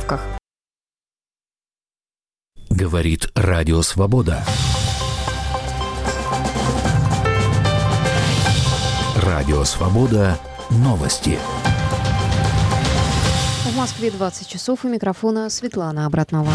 заявках. Говорит Радио Свобода. Радио Свобода. Новости. В Москве 20 часов. У микрофона Светлана Обратнова.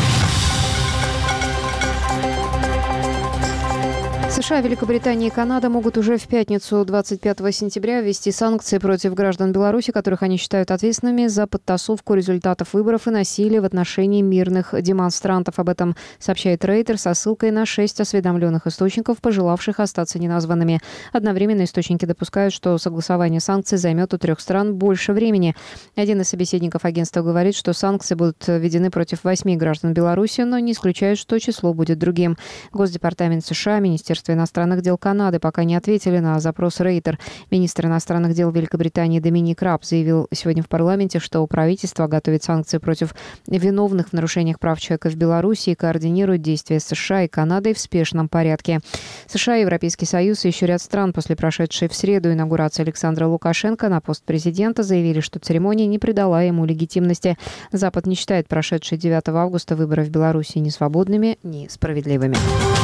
США, Великобритания и Канада могут уже в пятницу 25 сентября ввести санкции против граждан Беларуси, которых они считают ответственными за подтасовку результатов выборов и насилие в отношении мирных демонстрантов. Об этом сообщает Рейтер со ссылкой на 6 осведомленных источников, пожелавших остаться неназванными. Одновременно источники допускают, что согласование санкций займет у 3 стран больше времени. Один из собеседников агентства говорит, что санкции будут введены против 8 граждан Беларуси, но не исключает, что число будет другим. Госдепартамент США, Министерство иностранных дел Канады пока не ответили на запрос Рейтер. Министр иностранных дел Великобритании Доминик Раб заявил сегодня в парламенте, что правительство готовит санкции против виновных в нарушениях прав человека в Беларуси и координирует действия США и Канады в спешном порядке. США, Европейский Союз и еще ряд стран после прошедшей в среду инаугурации Александра Лукашенко на пост президента заявили, что церемония не придала ему легитимности. Запад не считает прошедшие 9 августа выборы в Беларуси ни свободными, ни справедливыми.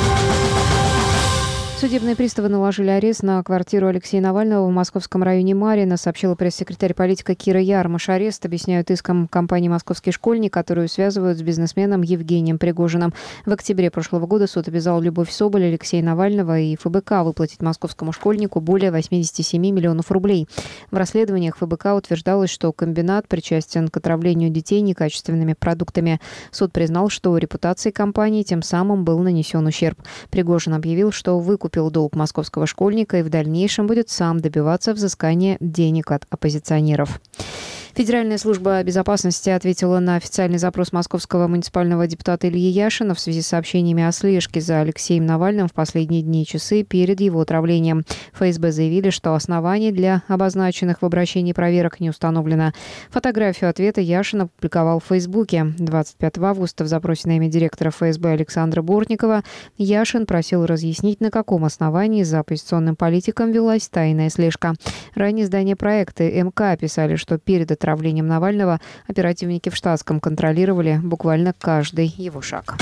Судебные приставы наложили арест на квартиру Алексея Навального в московском районе Марьино, сообщила пресс-секретарь политика Кира Ярмаш. Арест объясняют иском компании «Московский школьник», которую связывают с бизнесменом Евгением Пригожиным. В октябре прошлого года суд обязал Любовь Соболь, Алексея Навального и ФБК выплатить московскому школьнику более 87 миллионов рублей. В расследованиях ФБК утверждалось, что комбинат причастен к отравлению детей некачественными продуктами. Суд признал, что репутации компании тем самым был нанесен ущерб. Пригожин объявил, что выкупил долг московского школьника и в дальнейшем будет сам добиваться взыскания денег от оппозиционеров. Федеральная служба безопасности ответила на официальный запрос московского муниципального депутата Ильи Яшина в связи с сообщениями о слежке за Алексеем Навальным в последние дни и часы перед его отравлением. ФСБ заявили, что оснований для обозначенных в обращении проверок не установлено. Фотографию ответа Яшин опубликовал в Фейсбуке. 25 августа в запросе на имя директора ФСБ Александра Бортникова Яшин просил разъяснить, на каком основании за оппозиционным политиком велась тайная слежка. Ранее издания проекта МК писали, что перед отравлением Навального оперативники в штатском контролировали буквально каждый его шаг.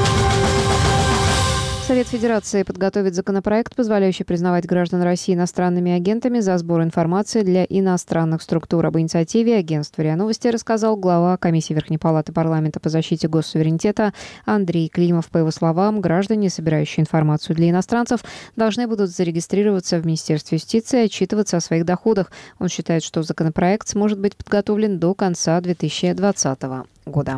Совет Федерации подготовит законопроект, позволяющий признавать граждан России иностранными агентами за сбор информации для иностранных структур. Об инициативе агентства РИА Новости рассказал глава Комиссии Верхней Палаты парламента по защите госсуверенитета Андрей Климов. По его словам, граждане, собирающие информацию для иностранцев, должны будут зарегистрироваться в Министерстве юстиции и отчитываться о своих доходах. Он считает, что законопроект сможет быть подготовлен до конца 2020 года.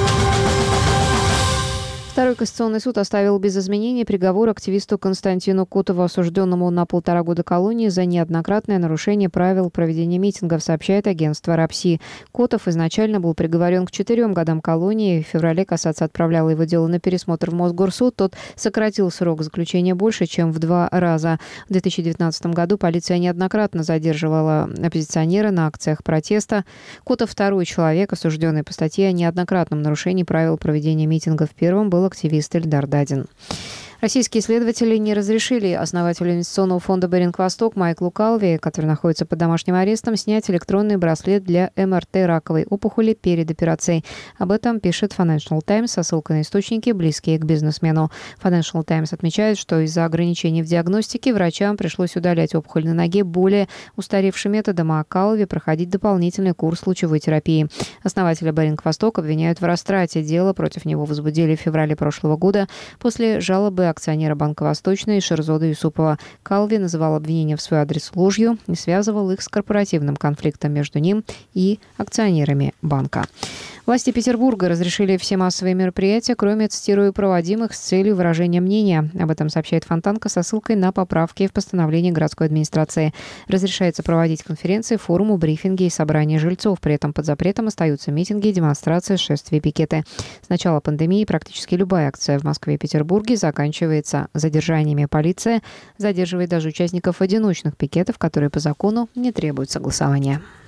Второй Конституционный суд оставил без изменений приговор активисту Константину Котову, осужденному на 1,5 года колонии за неоднократное нарушение правил проведения митингов, сообщает агентство РАПСИ. Котов изначально был приговорен к 4 годам колонии. В феврале кассация отправляла его дело на пересмотр в Мосгорсуд. Тот сократил срок заключения больше, чем в 2 раза. В 2019 году полиция неоднократно задерживала оппозиционера на акциях протеста. Котов второй человек, осужденный по статье о неоднократном нарушении правил проведения митингов. Первым был активист Эльдар Дадин. Российские следователи не разрешили основателю инвестиционного фонда «Беринг-Восток» Майклу Калви, который находится под домашним арестом, снять электронный браслет для МРТ раковой опухоли перед операцией. Об этом пишет Financial Times со ссылкой на источники, близкие к бизнесмену. Financial Times отмечает, что из-за ограничений в диагностике врачам пришлось удалять опухоль на ноге более устаревшим методом, а Калви проходить дополнительный курс лучевой терапии. Основателя «Беринг-Восток» обвиняют в растрате. Дело против него возбудили в феврале прошлого года после жалобы акционера Банка Восточный Шерзода Юсупова. Калви называл обвинения в свой адрес ложью и связывал их с корпоративным конфликтом между ним и акционерами банка. Власти Петербурга разрешили все массовые мероприятия, кроме, цитирую, проводимых с целью выражения мнения. Об этом сообщает Фонтанка со ссылкой на поправки в постановлении городской администрации. Разрешается проводить конференции, форумы, брифинги и собрания жильцов. При этом под запретом остаются митинги, демонстрации, шествия, пикеты. С начала пандемии практически любая акция в Москве и Петербурге заканчивается задержаниями. Полиция задерживает даже участников одиночных пикетов, которые по закону не требуют согласования.